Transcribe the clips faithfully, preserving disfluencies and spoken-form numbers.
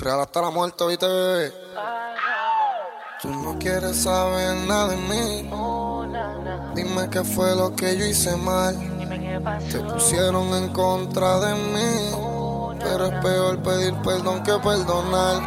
Real hasta la muerte, ¿viste, bebé? Tú no quieres saber nada de mí. Dime qué fue lo que yo hice mal. Te pusieron en contra de mí, pero es peor pedir perdón que perdonar.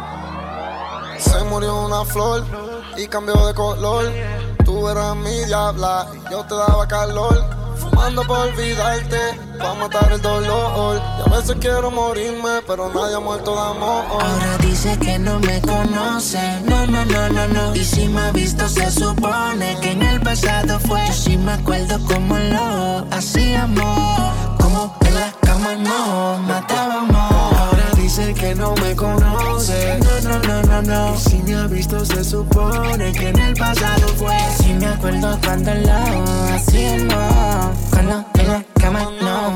Se murió una flor y cambió de color. Tú eras mi diabla y yo te daba calor. Fumando por olvidarte, pa' matar el dolor. Y a veces quiero morirme, pero nadie ha muerto de amor. Ahora dice que no me conoce, no, no, no, no, no. Y si me ha visto se supone que en el pasado fue. Yo sí me acuerdo cómo lo hacíamos, como en la cama nos matábamos. Ahora dice que no me conoce, no, no, no, no, no. Y si me ha visto se supone que en el pasado fue. Sí me acuerdo cuando lo hacíamos, cuando en la cama nos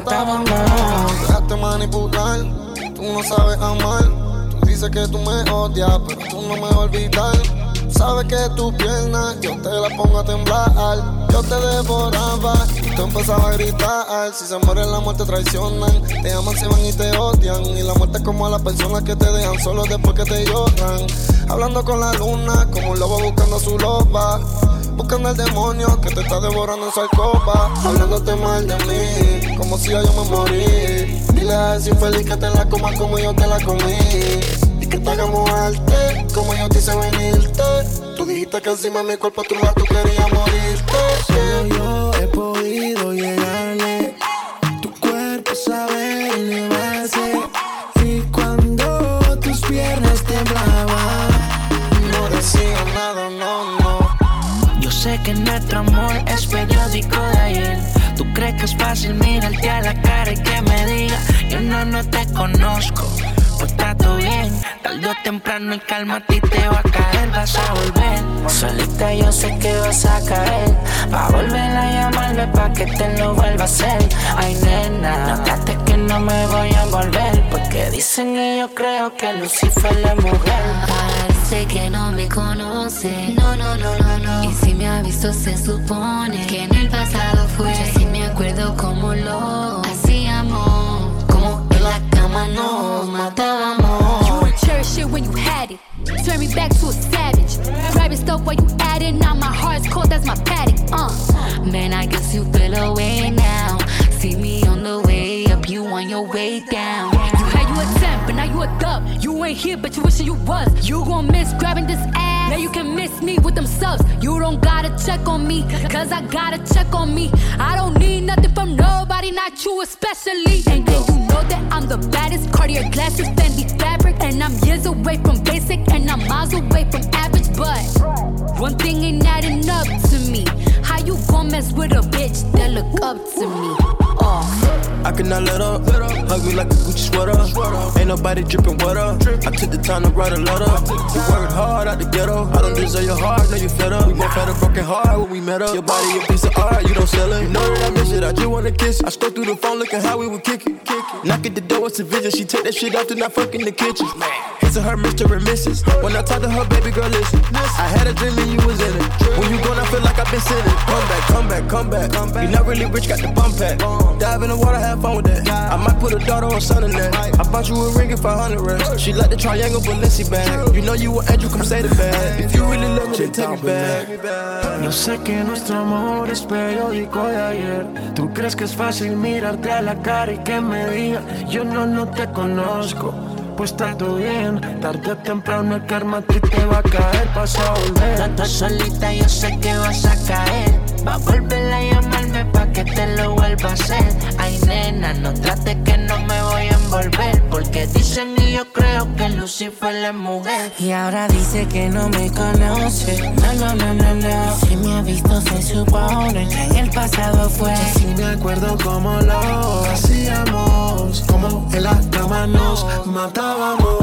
matábamos. Dejaste manipular, tú no sabes amar. Tú dices que tú me odias, pero tú no me vas a olvidar. Sabes que tu pierna yo te la pongo a temblar. Yo te devoraba y tú empezabas a gritar. Si se mueren la muerte traicionan, te aman, se van y te odian. Y la muerte es como a las personas que te dejan solo después que te lloran. Hablando con la luna como un lobo buscando a su loba. Buscando al demonio que te está devorando en su alcoba. Hablándote mal de mí, como si yo me morí. Dile a ese infeliz que te la coma como yo te la comí. Y que te hagamos arte, como yo te hice venirte. Tú dijiste que encima de mi cuerpo tú, tú querías morirte. Solo yo he podido llegarle. Tu cuerpo sabe elevarse. Y cuando tus piernas temblaban, no decía nada, no, no. Yo sé que nuestro amor es periódico de ayer. ¿Tú crees que es fácil mirarte a la cara y que me diga yo no, no te conozco? Pues trato bien, tarde o temprano el calma a ti te va a caer, vas a volver. Solita yo sé que vas a caer, va a volver a llamarme pa' que te lo vuelva a hacer. Ay nena, notaste que no me voy a envolver, porque dicen y yo creo que Lucifer es mujer. Parece que no me conoce, no, no, no, no, no. Y si me ha visto se supone que en el pasado fue. Yo sí me acuerdo cómo lo hacíamos, como en la cama nos matábamos. You would cherish it when you had it. Turn me back to a savage. Grabbing stuff while you at it. Now my heart's cold, that's my paddock. Uh. Man, I guess you feel away now. See me on the way up, you on your way down. You had you a ten, but now you a dub. You ain't here, but you wishing you was. You gon' miss grabbing this ass. Now you can miss me with them subs. You don't gotta check on me, cause I gotta check on me. I don't need nothing from nobody, not you especially. And then you know that I'm the baddest. Cartier glasses, Fendi fabric. And I'm years away from basic, and I'm miles away from average. But one thing ain't adding up to me. How you gon' mess with a bitch that look up to me? Oh. I cannot let up, hug me like a Gucci sweater. Ain't nobody dripping water. I took the time to write a letter. You worked hard out the ghetto. I don't deserve your heart, no you fed up. We both had a broken heart when we met up. Your body a piece of art, you don't sell it. You know that I miss it, I just wanna kiss it. I scroll through the phone looking how we would kick it. Knock at the door, it's a visit. She take that shit off, then I fuck in the kitchen. Hits of her, Mister and Missus When I talk to her, baby girl, listen. I had a dream and you was in it. When you gone, I feel like I've been sitting. Come back, come back, come back. You not really rich, got the bump pack. Dive in the water, have fun with that. I might put a daughter or son in that. I bought you a ring for hundred racks. She like the triangle Balenci bag. You know you an angel, come say the bag. If you really love me, then take me back. Yo sé que nuestro amor es periódico de ayer. Tú crees que es fácil mirarte a la cara y que me diga yo no, no te conozco. Pues tanto bien, tarde o temprano el karma a ti te va a caer, vas a volver. Estás solita, yo sé que vas a caer. Va a volver a llamarme pa' que te lo vuelva a hacer. Ay nena, no trates que no me voy a envolver, porque dicen y yo creo que Lucifer es mujer. Y ahora dice que no me conoce, no, no, no, no, no. Si me ha visto se supone que en el pasado fue. Yo sí me acuerdo cómo lo hacíamos, como en la cama nos matábamos.